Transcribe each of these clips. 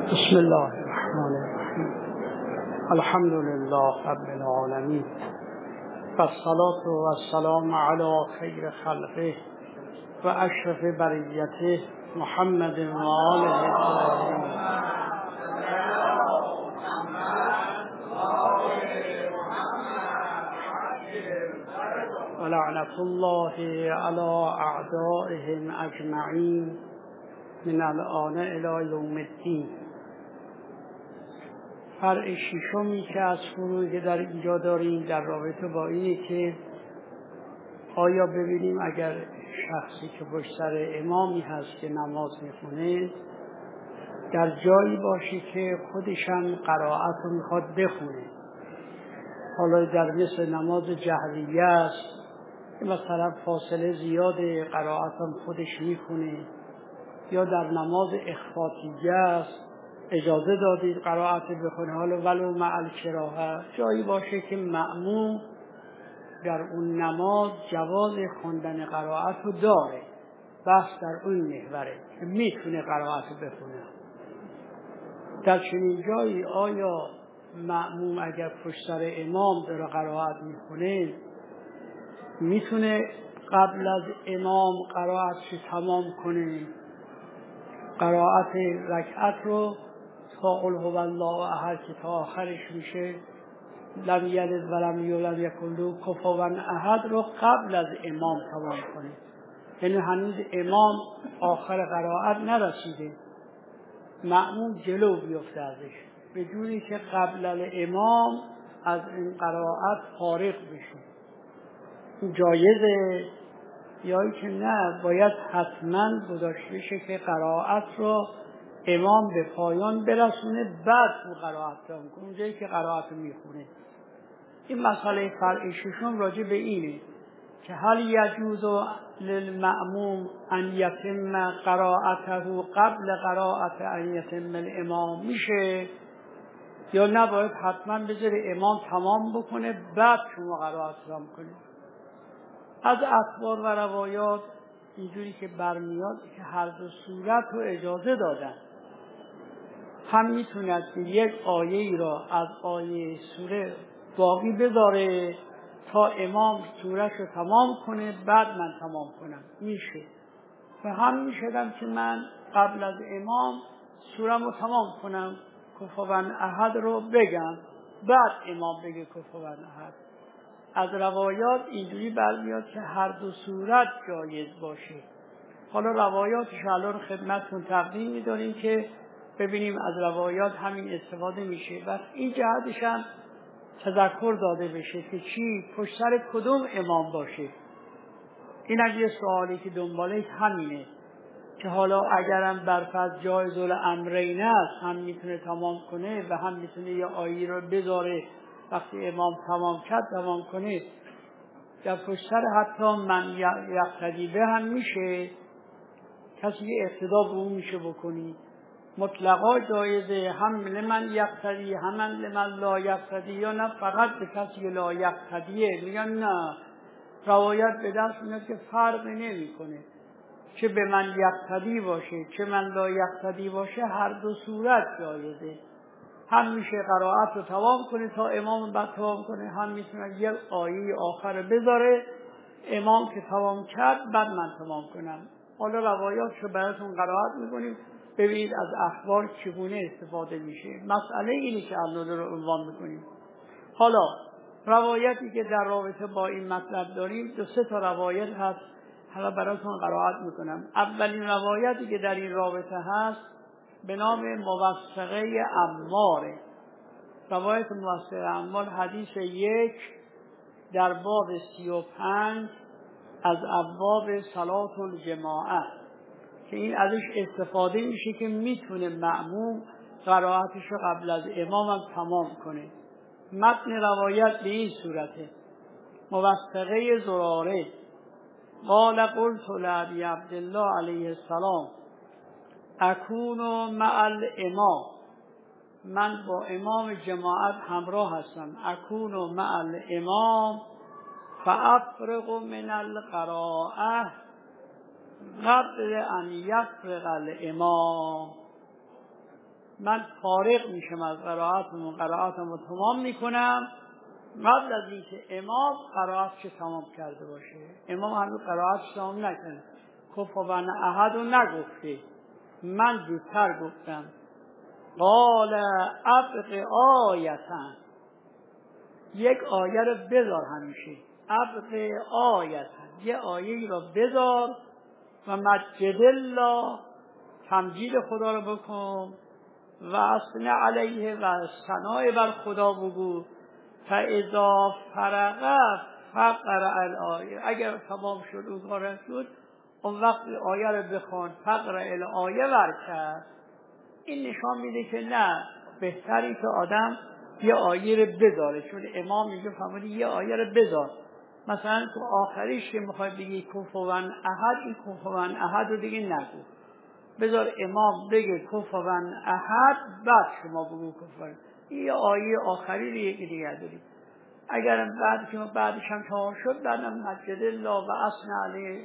بسم الله الرحمن الرحیم. الحمد لله رب العالمین و الصلاة و السلام علی خیر خلقه و اشرف بریته محمد و آله الطاهرین. و لعنة الله علی اعدائهم اجمعین من الآن الی یوم الدین. فرع ششمی که از فروعی که در اینجا داریم در رابطه با اینه که آیا ببینیم اگر شخصی که پشت سر امامی هست که نماز میخونه در جایی باشه که خودشم قرائت رو میخواد بخونه، حالا در مثل نماز جهریه است که مثلا فاصله زیاده قرائت هم خودش میخونه، یا در نماز اخفاتیه است اجازه دادید قرائت بخونه، حالا ولو مع الکراهه، جایی باشه که مأموم در اون نماز جواز خواندن قرائت رو داره، بحث در اون محوره که میتونه قرائت بخونه. در چنین جایی آیا مأموم اگر پشت سر امام داره قرائت میخونه میتونه قبل از امام قرائت رو تمام کنه، قرائت رکعت رو تا قل هو الله احد که تا آخرش میشه لم یلد و لم یولد یکن له کفوا احد رو قبل از امام تمام کنه؟ یعنی هنوز امام آخر قرائت نرسیده، مأموم جلو بیفته ازش، به جوری که قبل از امام از این قرائت فارغ بشه. جایزه یا اینکه نه باید حتما گذاشته بشه که قرائت رو امام به پایان برسونه بعد اون قرائت تمام کنه، اونجایی که قرائت میخونه. این مسئله فرع ششم راجع به اینه که هل یجوز للمأموم ان یتم قرائته قبل قرائت ان یتم الامام، میشه یا نباید حتما بذاره امام تمام بکنه بعد شما قرائت تمام کنید؟ از اخبار و روایات اینجوری که برمیاد که هر دو صورت رو اجازه دادن، هم میتوند که یک آیه را از آیه سوره باقی بذاره تا امام سورش رو تمام کنه بعد من تمام کنم، میشه. و هم میشدم که من قبل از امام سورم رو تمام کنم، کفوا احد رو بگم بعد امام بگه کفوا احد. از روایات اینجوری برمیاد که هر دو صورت جایز باشه. حالا روایاتش الان خدمتتون تقدیم می‌داریم که ببینیم از روایات همین استفاده میشه و این جهتش هم تذکر داده بشه که چی پشت سر کدوم امام باشه. این اگه یه سوالی که دنبالش همینه که حالا اگرم برفرض جایز الامرین است، هم میتونه تمام کنه و هم میتونه یه آیه رو بذاره وقتی امام تمام کرد تمام کنه، در پشت سر حتی من یقتدی به هم میشه، کسی که اقتدا به اون میشه بکنی، مطلقا جایزه، هم لمن یقتدی هم لمن لا یقتدی، یا نه فقط به کسی که لا یقتدیه میگن نه، روایت به دست میاد که فرق نمیکنه چه به من یقتدی باشه چه من لا یقتدی باشه، هر دو صورت جایزه. هم میشه قرائت رو تمام کنه تا امام بعد تمام کنه، هم میتونه یک آیه آخر بذاره امام که تمام کرد بعد من تمام کنم. حالا روایات رو براتون قرائت میکنیم ببینید از اخبار چگونه استفاده میشه. مسئله اینه که الان رو عنوان میکنیم. حالا روایتی که در رابطه با این مطلب داریم دو سه تا روایت هست، حالا براتون قرائت میکنم. اولین روایتی که در این رابطه هست به نام موثقه عمار. روایت موثقه عمار حدیث 1 در باب 35 از ابواب صلات الجماعه که این ازش استفاده میشه که میتونه مأموم قرائتش رو قبل از امامم تمام کنه. متن روایت به این صورته: موثقه زراره قال قلت لابی عبدالله علیه السلام اکون مع الامام، من با امام جماعت همراه هستم، اکون مع الامام فافرغ من القراءه قبل ان یفرغ الامام. من فارغ میشم از قرائاتم رو تمام میکنم قبل از اینکه امام قرائاتش تمام کرده باشه. امام هنوز قرائاتش تمام نکنه، کفوا احد رو نگفته، من زودتر گفتم. قال ابق آیتن، یک آیه رو بذار، همیشه ابق آیتن، یه آیه را بذار و مجد الله، تمجید خدا رو بکن و اثنی علیه و ثنای بر خدا بگو. فاذا فرغ فقرأ الآیه، اگر تمام شد اون کار شد اون وقت آیه رو بخوان، فقرأ الآیه ورکرد. این نشان میده که نه، بهتری که آدم یه آیه رو بذاره، چون امام میگه فرمودی یه آیه رو بذار. مثلا تو آخریش که میخوای بگی کفوا احد، این کفوا احد رو دیگه نگو، بذار امام بگه کفوا احد، بعد شما بگو کفوا. این یه آیه آخری رو یکی دیگه داری. اگر بعدش هم تمام شد، بعدم مجد الله و اثنی علیه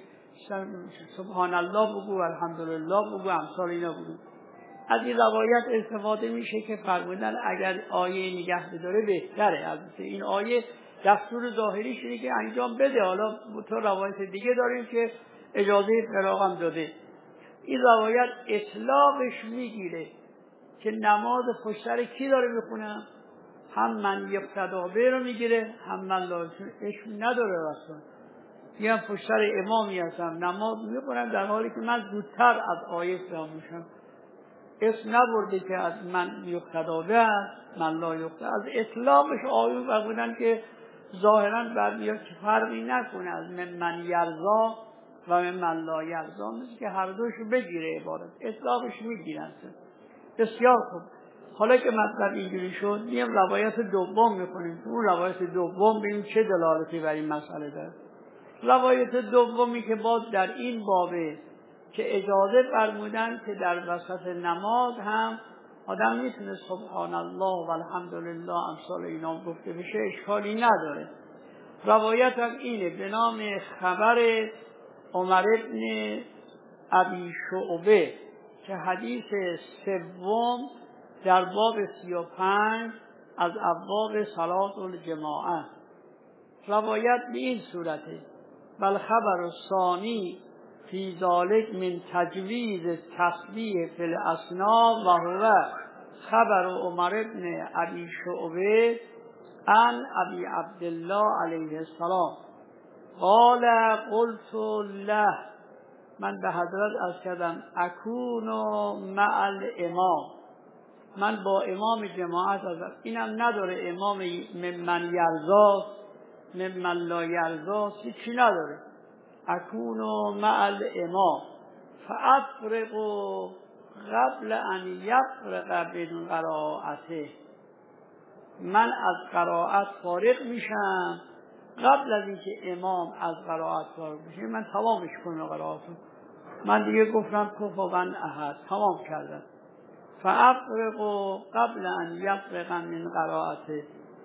سبحان الله بگو، الحمدلله بگو، امثال اینا بگو. از این روایت استفاده میشه که فرمودن اگر آیه نگه بداره بهتره. البته این آیه دستور ظاهری شده که انجام بده، حالا تو روایت دیگه داریم که اجازه فراغ هم داده. این روایت اطلاقش میگیره که نماز پشت کی داره میخونه، هم من یقتدا به رو میگیره، هم من لازم اسم نداره. اصلا میگم پشت امامی هستم نماز میخونم در حالی که من زودتر از آیه فهم میشم. اسم نبرده که از من یقتدا به، من لا یقتدا. از اطلاقش آیون بودن که ظاهرا برمیاد که فرقی نکنه از من یرزا و من لا یرزا، مثل که هر دوشو بگیره عبارت، اطلاقش میگیرن. بسیار خوب. حالا که مطلب اینجوری شد، میام روایت دوم میکنیم. اون روایت دوم ببینیم چه دلالتی بر این مسئله داره. روایت دومی که باز در این بابه که اجازه فرمودن که در وسط نماز هم آدم میتونه سبحان الله و الحمدلله امثال اینا گفته بشه، اشکالی نداره. روایت هم اینه به نام خبر عمر ابن ابی شعبه که حدیث سوم در باب 35 از ابواب صلاة الجماعه. روایت به این صورته: بل خبر الثانی فی ذلک من تجویز تسبیح فی الاسنا و هو خبر عمر ابن ابی شعبه عن ابی عبدالله علیه السلام قال قلت له، من به حضرت عرض کردم اکون مع الامام، من با امام جماعت هستم. اینم نداره امام من یرزا من لا یرزا، چی نداره. اکون مع الامام فافرغ قبل ان یفرغ من قرائته، من از قرائت فارغ میشم قبل از اینکه امام از قرائت فارغ بشه. من تمامش کنم قرائتو، من دیگه گفتم کفوا احد تمام کردم. فافرغ قبل ان یفرغ من قرائته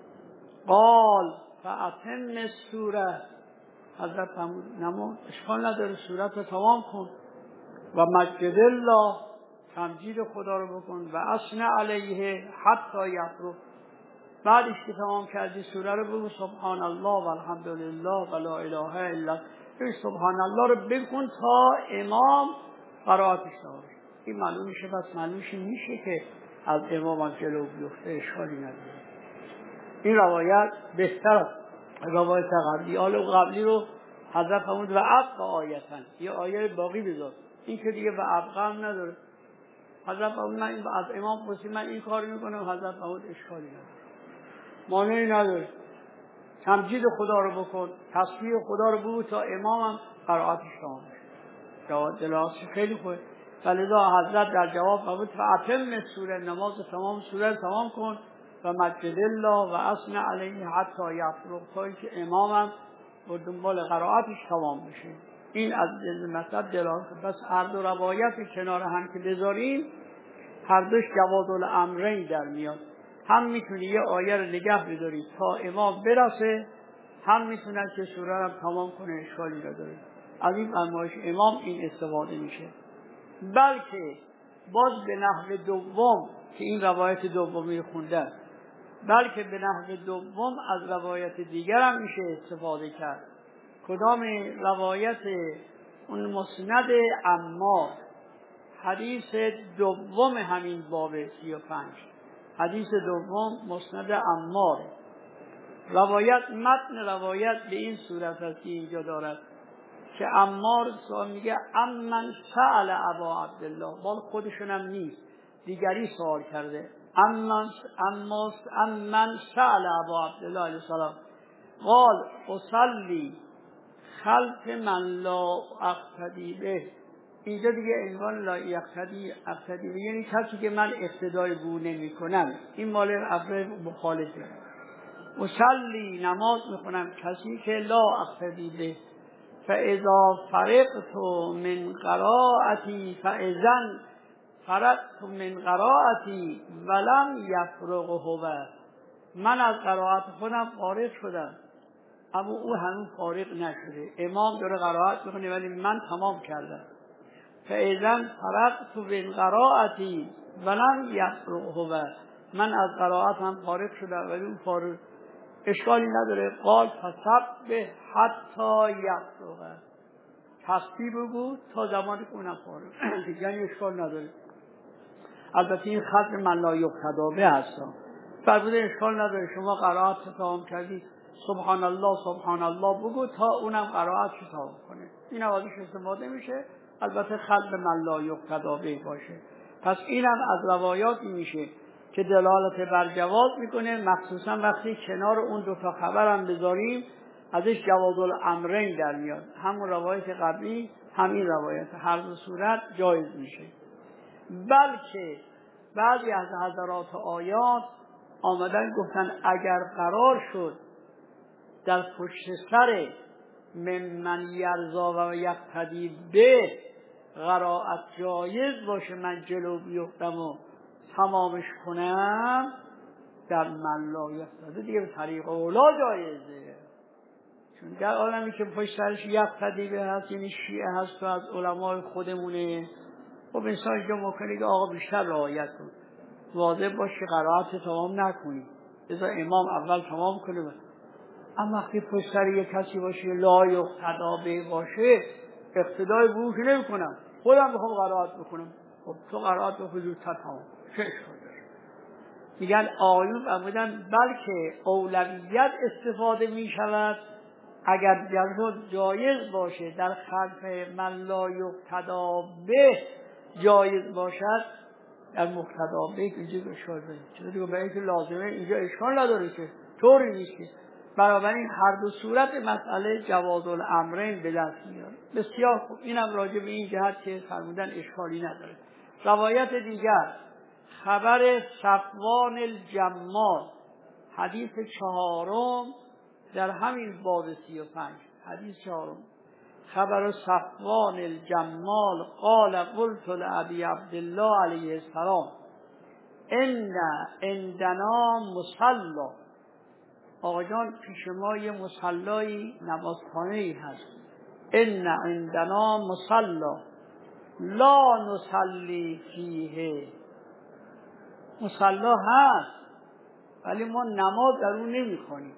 قال فاتم السوره، حضرت نماز اشکال نداره سورت رو تمام کن و مجد الله، تمجید خدا رو بکن و اثنی علیه حتی یفرغ. بعدش که تمام کردی سوره رو بگو سبحان الله و الحمدلله و لا اله الا الله، سبحان الله رو بکن تا امام قرائتش تمام. این معلوم میشه، پس معلوم میشه که از امام جلو بیفته، اشکالی نداره. این روایت بهتر است روایت قبلی. قبلی رو حضرت فرمود و ابقا آیتن، یه آیه باقی بذار، این که دیگه و ابقا هم نداره. حضرت فرمود من از امام پرسید من این کار میکنم، حضرت فرمود اشکالی نداره، مانعی نداره، تمجید خدا رو بکن، تسبیح خدا رو بگو تا امامم قرائتش تمام بشه. جواب دلاسی خیلی خوبه. ولذا حضرت در جواب فرمود فاتم سوره، نماز تمام سوره تمام کن و مجد الله و اثنی علیه حتی یفرغ، تا اینکه امامم و دنبال قرائتش تمام بشه. این از مطلب دلاست. بس هر دو روایت کنار هم که بذاریم، هر دوش جواز الامرین در میاد. هم میتونی یه آیه رو نگه بداری تا امام برسه، هم میتونن که سوره رو تمام کنه، اشکالی نداره. از این فرمایش امام این استفاده میشه. بلکه باز به نحو دوم که این روایت دومی خوندن، بلکه به نحو دوم از روایت دیگر هم میشه استفاده کرد. کدام روایت؟ اون مسند عمار، حدیث دوم همین باب 35، حدیث دوم مسند عمار. متن روایت به این صورت است که اینجا دارد که عمار سوال میگه امن سأل ابا عبدالله، بال خودشون هم نیست، دیگری سوال کرده. امن سأل ابا عبدالله علیه السلام قال اصلی خلف من لا اقتدی به. اینجا دیگه عنوان لا اقتدی به یعنی کسی که من اقتدای بو نمی کنم، این مال افراد مخالفه. اصلی نماز میخونم کسی که لا اقتدی به، فاذا فرغت من قرائتی فاذن فرغت من قرائتی ولم یفرغ هو. من از قرائت خودم فارغ شدم اما او هنوز فارغ نشده. امام داره قرائت میکنه ولی من تمام کردم. فاذن فرغت من قرائتی ولم یفرغ هو، من از قرائتم فارغ شدم ولی او فارغ. اشکالی نداره. قال فسبح حتی یفرغ، تسبیح بگو تا زمانی که اونم فارغ. یعنی اشکال نداره. البته این خط من لا یقتدا به هستم، فرموده اشکال نداره شما قرائت تمام کردی سبحان الله بگو تا اونم قرائت تمام کنه. این ازش استفاده میشه، البته خط من لا یقتدا به باشه. پس اینم از روایاتی میشه که دلالت بر جواز میکنه، مخصوصا وقتی کنار اون دو تا خبرم بذاریم ازش جواز الامرین در میاد، همون روایت قبلی همین روایت، هر دو صورت جایز میشه. بلکه بعضی از حضرات آیات آمدن گفتن اگر قرار شد در پشت سر من یرضا و یقتدی به قرائت جایز باشه، من جلو بیفتم و تمامش کنم، در من لا یقتدی دیگه به طریق اولا جایزه. چون در عالمی که پشت سرش یقتدی به هست یعنی شیعه هست و از علمای خودمونه، خب انسان اینجا ممکنه که آقا بیشتر رعایت کن، واضح باشه که قرائت تمام نکنی، ازا امام اول تمام کنه. اما وقتی پشت سر یک کسی باشه لا یقتدا به باشه، اقتدای بروش نمی کنم، خودم بخوام قرائت بکنم. خب تو قرائت بخواه زودتر تمام چه اشکال داره؟ میگن آیون فرمودن بلکه اولویت استفاده می شود اگر جایز باشه، در خلف من لا یقتدا به جایز باشد، در مقتدا به اینجا اشکال داره. چرا دیگه برای که لازمه اینجا اشکال نداره که طوری نیست که. بنابراین هر دو صورت مسئله جواز الامرین به دست میاد. بسیار خوب، اینم راجع به این جهت که فرمودن اشکالی نداره. روایت دیگر خبر صفوان الجمال، حدیث چهارم در همین باب 35، حدیث چهارم. خبر صفوان الجمال قال قلت لأبي عبدالله علیه السلام ان عندنا مصلا. آقا جان پیش ما یه مصلایی نمازخانه‌ای هست. ان عندنا مصلا لا نصلی فیه. مصلا هست ولی ما نماز در اون نمیخونیم.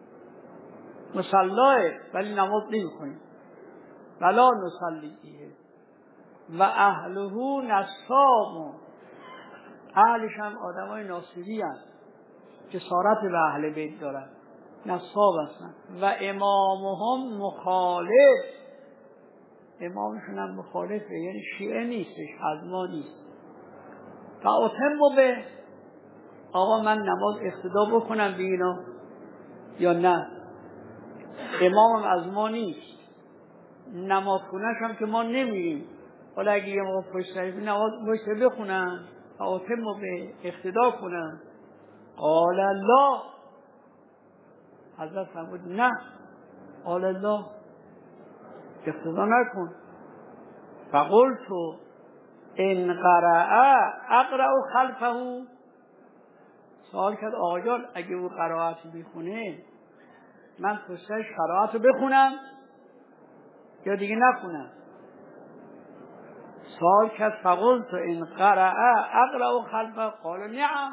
مصلاه ولی نماز نمیخونیم. ولا نصلی فیه و اهله نصاب. اهلش هم آدمای ناصبی هست که صارت به اهل بیت دارن، نصاب هستن. و امامهم مخالف، امامشون هم مخالفه، یعنی شیعه نیستش، از ما نیست. فاتم به آقا من نماز اقتدا بکنم به اینا یا نه؟ امامم از ما نیست، نماز خونش هم که ما نمیریم، حالا اگه یه موقع پشت سر نماز پشت بخونم فاتم به اقتدا کنم. قال لا، حضرت فرمود نه، قال لا اقتدا نکن. فقلت ان قرأ اقرأ خلفه. سوال کرد آقا جان اگه او قرائت میخونه من پشتش قرائت رو بخونم یا دیگه نخونم؟ سوال کرد فقلت این قرأ اقرأ خلفه قال نعم.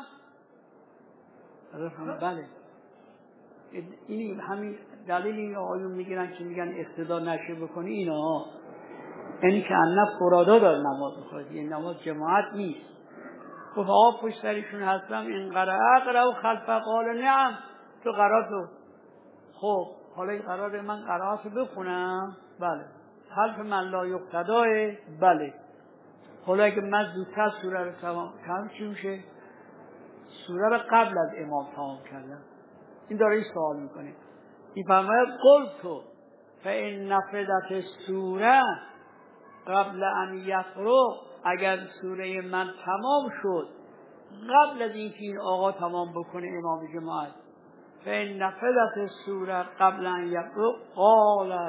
بله این همین دلیل این آیون میگیرن که میگن اقتدا نشه بکنی اینا، یعنی که انف فرادا داره نماز بخواد، این نماز جماعت نیست. گفت آقا پشت سرشون هستم این قرأ اقرأ خلفه قال نعم. تو قرار خب حالا این قرار من قرائت بخونم؟ بله. خلف من لا یقتداه؟ بله. حالا اگه من زودتر سوره رو تمام کنم چی میشه؟ سوره رو قبل از امام تمام کردم. این داره این سوال میکنه. این فرماید قلتو فإن نفذت سوره قبل ان یقرأ، اگر سوره من تمام شد قبل از اینکه این آقا تمام بکنه امام جماعت، فإن نفذت سوره قبل ان یقرأ قال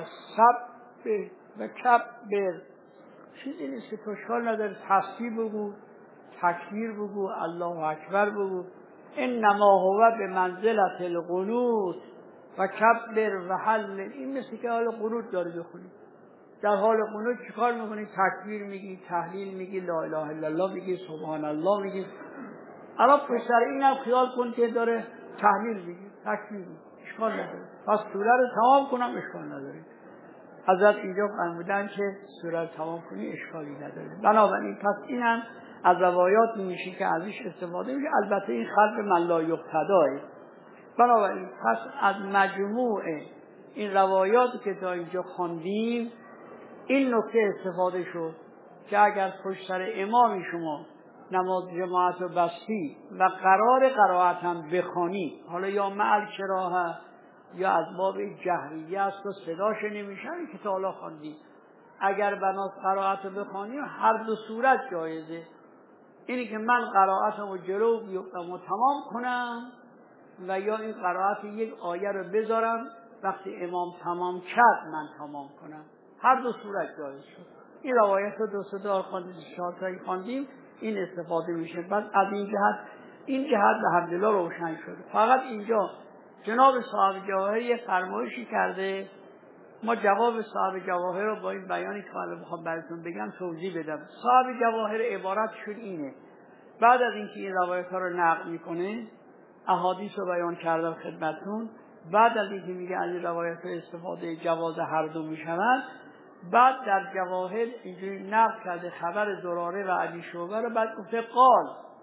سبح و کبر. چیزی نیست که اشکال نداره، تسبیح بگو، تکبیر بگو، الله اکبر بگو. انما هو به منزلت القنوت و کبر و حل. این مثل که حال قنوت داره بخونی. در حال قنوت چیکار میکنی؟ تکبیر میگی، تحلیل میگی، لا اله الا الله میگی، سبحان الله میگی. الان پشت سر اینم خیال کن که داره تحلیل میگی، تکبیر میگی، اشکال نداره. پس سوره رو تمام کنم اشکال نداره. حضرت اینجا فرمودن که سوره رو تمام کنی اشکالی نداره. بنابراین پس اینم از روایات میشه که ازش استفاده میشه. البته این خلف من لا یقتداه. بنابراین پس از مجموع این روایاتی که تا اینجا خواندیم این نکته استفاده شد که اگر پشت سر امام شما نماز جماعت رو بستی و قرار قرائت هم بخوانی، حالا یا مع الکراهه یا از باب جهریه است و صداش نمیشه که تا حالا خواندی، اگر بناس قرائت رو بخوانی هر دو صورت جایزه. اینی که من قرائتم رو جلو بیفتم و تمام کنم و یا این قرائت یک آیه رو بذارم وقتی امام تمام کرد من تمام کنم، هر دو صورت جایز شد. این روایت رو دو سه خواندیم، چهار تایی خواندیم، این استفاده میشه. بعد از این جهت به الحمدلله روشن شد. فقط اینجا جناب صاحب جواهر یه فرمایشی کرده، ما جواب صاحب جواهر رو با این بیانی که حالا میخوام براتون بگم توضیح بدم. صاحب جواهر عبارتشون اینه، بعد از اینکه این روایت ها رو نقل میکنه، احادیث رو بیان کردم خدمتتون، بعد از اینکه میگه از این روایت ها استفاده جواز هر دو میشود، بعد در جواهر اینجوری نقل کرده خبر زراره و ابی شعبه رو، بعد گفته قال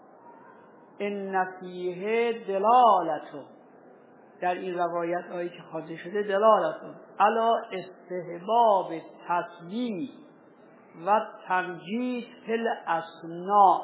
ان فیه دلالتو، در این روایت هایی که خوانده شده دلالتو علی استحباب تسبیح و تمجید فی الاسناء.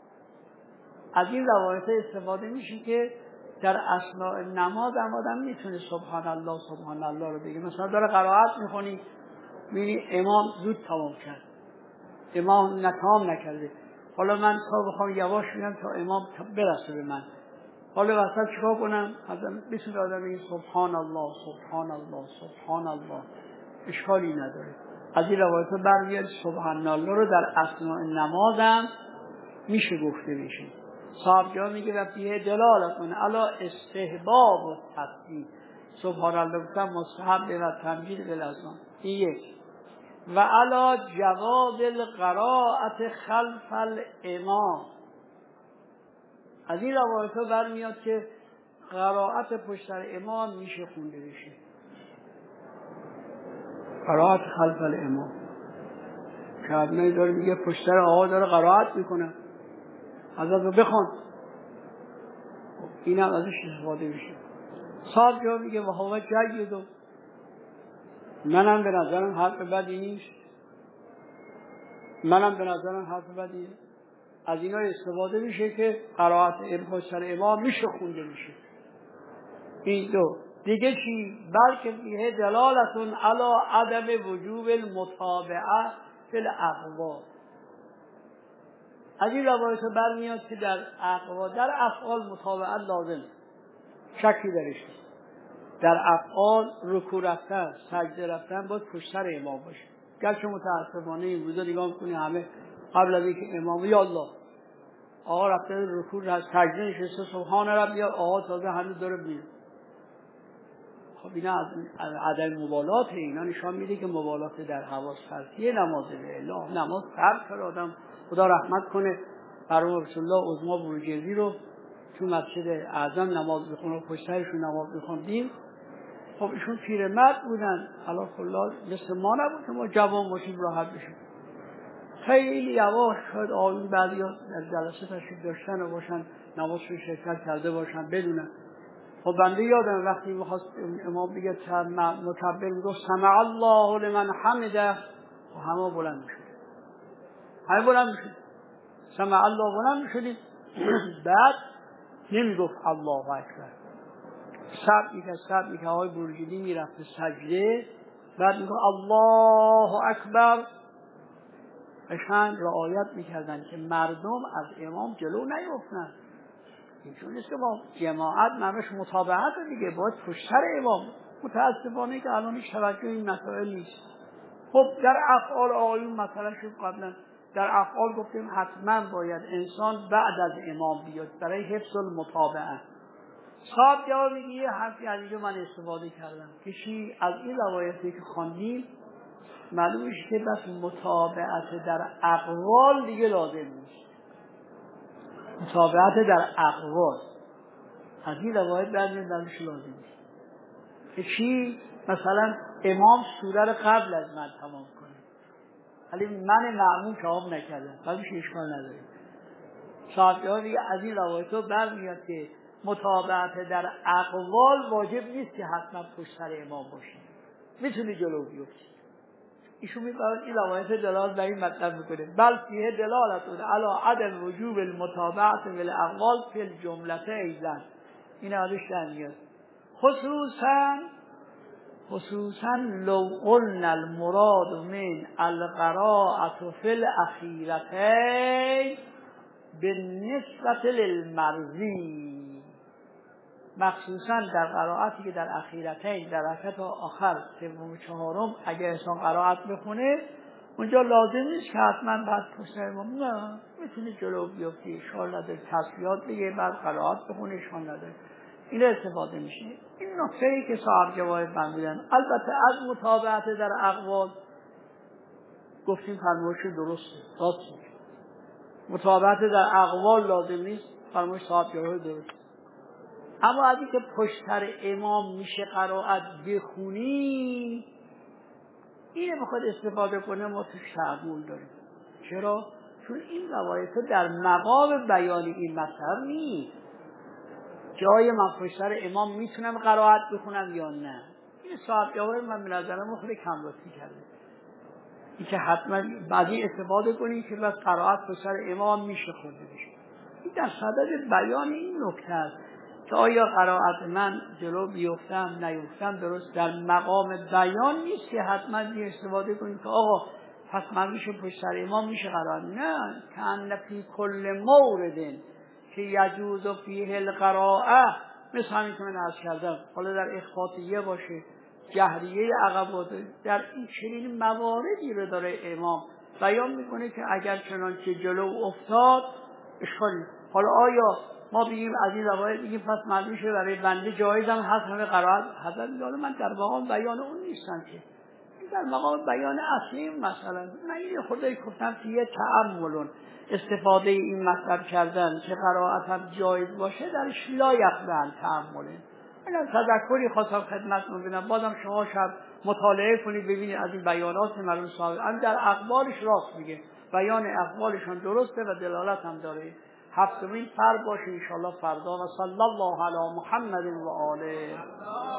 از این روایت استفاده میشه که در اثناء نماز آدم میتونه سبحان الله سبحان الله رو بگه. مثلا داره قرائت میخونی میبینی امام زود تمام کرد، امام تمام نکرده، حالا من تا بخوام یواش میگم تا امام برسه به من، حالا وسط چیکار کنم؟ بسید آدم بگه سبحان الله سبحان الله سبحان الله، اشکالی نداره. از این روایت ها برمیاد سبحان الله رو در اثناء نمازم میشه گفته بشه. صاحب جا میگه و فیه دلالتون علی استحباب و تسبیح، سبحان الله گفتم مستحب و تمجید بالاسمان. این یک. و علی جواز القراءة خلف الامام، از این روایت ها برمیاد که قرائت پشت سر امام میشه خونده بشه، قرائت خلف الامام. شاید داره میگه پشت سر آقا داره قرائت میکنه، حضرت رو بخوان، این هم ازش استفاده میشه. صاحب جا میگه و هوا جیدو، منم به نظرم حرف بدی نیست، منم به نظرم حرف بدی. از اینا استفاده میشه که قرائت پشت سر امام میشه خونده میشه. این دو. دیگه چی؟ بلکه فیه دلالتون علی عدم وجوب المتابعه فی الاقوال. از این روایت برمیاد که در اقوال در افعال متابعت لازم، شکی درش نیست. در افعال رکوع رفتن سجده رفتن باید پشت سر امام باشه. گرچه متاسفانه این روزا نگاه می‌کنی همه قبل از اینکه امام یا الله آقا رفته رکوع سجده نشسته سبحان ربی، آقا تازه هنوز داره میره. خب اینا از عدم مبالات اینا نشان میده که مبالات در حواس فرضیه نماز اله نماز فرض کرد آدم خدا رحمت کنه برای رسول الله عظما بروجردی رو تو مسجد اعظم نماز بخونه و پشت سرشون نماز بخوندیم. خب ایشون پیرمرد بودن حالا خلا مثل ما نبود که ما جوان باشیم راحت بشیم. خیلی یواش شد آیون بعضی ها در جلسه تشریف داشتن و باشن نماز رو شرکت کرده باشن بدونن. خب بنده یادم وقتی میخواست امام بگه مکبر میگفت سمع الله لمن حمده و همه بلند میشد همه بلند میشد سمع الله بلند میشدیم. بعد نمیگفت الله اکبر سب میکرد آقای بروجردی میرفت به سجده بعد میگفت الله اکبر. قشنگ رعایت میکردن که مردم از امام جلو نیفتن. اینجور نیست که با جماعت معنیش متابعت دیگه باید پشت سر امام. متاسفانه که الان هیچ توجه این مسائل نیست. خب در افعال آقایون مثلا شد قبلا در افعال گفتیم حتما باید انسان بعد از امام بیاد برای حفظ المتابعه. صاحب جواب میگه یه حرفی از اینجا من استفاده کردم که چی از این روایتی که خواندیم معلوم میشه که بس متابعت در اقوال دیگه لازم نیست. متابعت در اقوال از این روایت بعد درش لازم نیست که چی مثلا امام سوره رو قبل از من تمام کنه ولی من معموم تمام نکردم بعد میشه اشکال نداره. صاحب دیگه از این روایت رو برمیاد که متابعت در اقوال واجب نیست که حتما پشت سر امام باشی میتونی جلو بیفتی. ایشون می‌فرماید این روایت دلالت بر این مطلب میکنه بل فیه دلالت علی عدم وجوب المتابعت بالاقوال فی الجمله ایضا. این ازش در میاد خصوصا لو قلنا المراد من القراءة فی الاخیرتین بالنسبة للمرضی مخصوصا در قرائتی که در اخیرتین در رکعت آخر سوم و چهارم اگر انسان قرائت بخونه اونجا لازم نیست که حتما بعد پشت امام نه میتونه جلو بیفتی اشکال نداره تسبیحات بگه بعد قرائت بخونه اشکال نداره این استفاده میشه. این نکته‌ای که صاحب جواهر فرمودن البته از متابعت در اقوال گفتیم فرمایش درسته راست متابعت در اقوال لازم نیست فرمایش صاحب جواهر درسته. اما اگه که پشت سر امام میشه قرائت بخونی اینه بخواد استفاده کنه ما توش تعامل داریم. چرا؟ چون این روایت در مقام بیان این مطلب نیست. جای من پشت سر امام میتونم قرائت بخونم یا نه. این صاحب جواهر من به نظرم خیلی کم لطفی کرده. این که حتما بعضی استفاده کنی که بس قرائت پشت سر امام میشه خونده بشه. این در صدد بیان این نکته است که آیا قرائت من جلو بیفتم نیفتم درست در مقام بیان نیست که حتما استفاده کنیم که آقا پس من میشه پشت سر امام میشه قرائت. نه کان فی کل مورد که یجوز فیه القراءه مثل همین که من عرض کردم حالا در اخفاطیه باشه جهریه عقب در این چنین مواردی رو داره امام بیان میکنه که اگر چنانچه جلو افتاد اشکالی. حالا آیا ما بگیم از این روایت بگیم پس معلوم شه برای بنده جایز هم هست همه قرائت حضرت میگه من در مقام بیان اون نیستم که این در مقام بیان اصلی مثلا من این خدایی گفتم که یه تأمل استفاده این مطلب کردن که قرائت هم جایز باشه درش لا یقبل تأمله. من تذکری خواستم خدمتتون بدم بازم شما شب مطالعه کنید ببینید از این بیانات مرحوم صاحب هم در اقوالش راست میگه بیان اقوالشون درسته و دلالت هم داره. هفتمین فرد باشه انشاءالله فردا و صلی الله علی محمد و آله.